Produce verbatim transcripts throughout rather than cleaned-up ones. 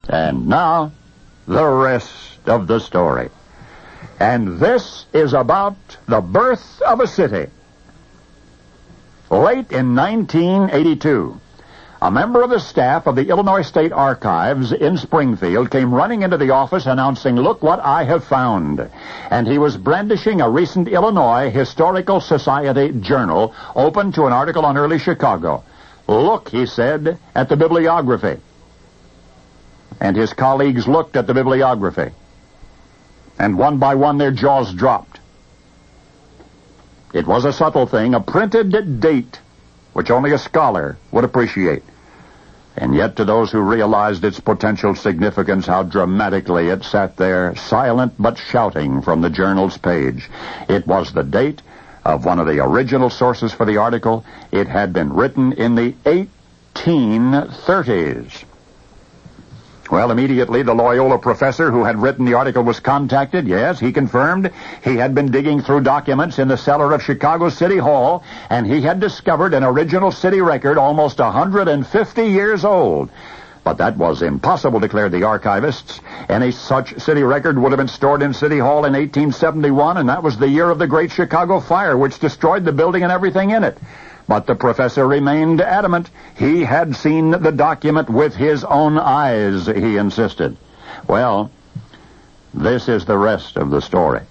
And now, the rest of the story. And this is about the birth of a city. Late in nineteen eighty-two, a member of the staff of the Illinois State Archives in Springfield came running into the office announcing, "Look what I have found." And he was brandishing a recent Illinois Historical Society journal open to an article on early Chicago. "Look," he said, "at the bibliography." And his colleagues looked at the bibliography. And one by one their jaws dropped. It was a subtle thing, a printed date, which only a scholar would appreciate. And yet to those who realized its potential significance, how dramatically it sat there, silent but shouting from the journal's page. It was the date of one of the original sources for the article. It had been written in the eighteen thirties. Well, immediately the Loyola professor who had written the article was contacted. Yes, he confirmed he had been digging through documents in the cellar of Chicago City Hall, and he had discovered an original city record almost one hundred fifty years old. But that was impossible, declared the archivists. Any such city record would have been stored in City Hall in eighteen seventy-one, and that was the year of the Great Chicago Fire, which destroyed the building and everything in it. But the professor remained adamant. He had seen the document with his own eyes, he insisted. Well, this is the rest of the story.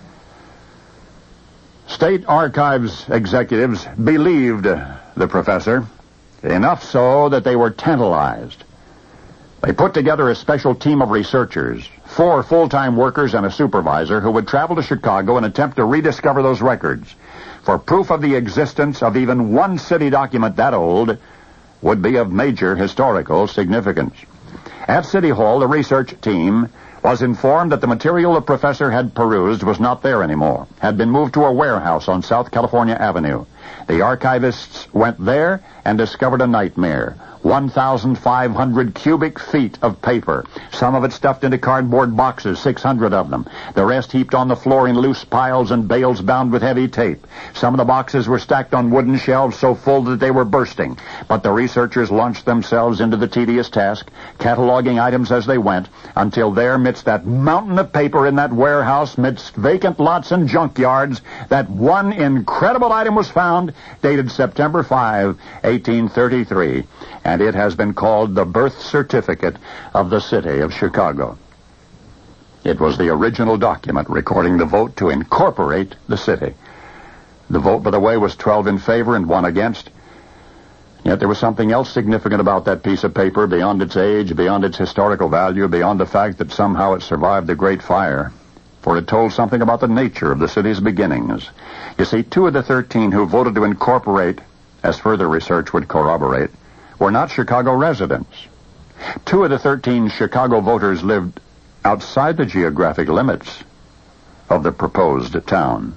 State Archives executives believed the professor, enough so that they were tantalized. They put together a special team of researchers, four full-time workers and a supervisor, who would travel to Chicago and attempt to rediscover those records. For proof of the existence of even one city document that old would be of major historical significance. At City Hall, the research team was informed that the material the professor had perused was not there anymore, had been moved to a warehouse on South California Avenue. The archivists went there and discovered a nightmare. one thousand five hundred cubic feet of paper, some of it stuffed into cardboard boxes, six hundred of them. The rest heaped on the floor in loose piles and bales bound with heavy tape. Some of the boxes were stacked on wooden shelves so full that they were bursting. But the researchers launched themselves into the tedious task, cataloging items as they went, until there, midst that mountain of paper in that warehouse, midst vacant lots and junkyards, that one incredible item was found, dated September fifth, eighteen thirty-three. And it has been called the birth certificate of the city of Chicago. It was the original document recording the vote to incorporate the city. The vote, by the way, was twelve in favor and one against. Yet there was something else significant about that piece of paper, beyond its age, beyond its historical value, beyond the fact that somehow it survived the Great Fire. For it told something about the nature of the city's beginnings. You see, two of the thirteen who voted to incorporate, as further research would corroborate, were not Chicago residents. Two of the thirteen Chicago voters lived outside the geographic limits of the proposed town.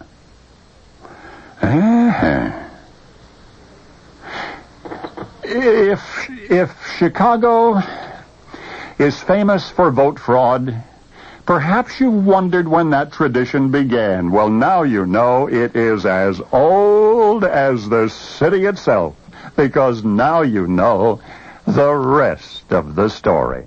Uh-huh. If, if Chicago is famous for vote fraud, perhaps you wondered when that tradition began. Well, now you know it is as old as the city itself, because now you know the rest of the story.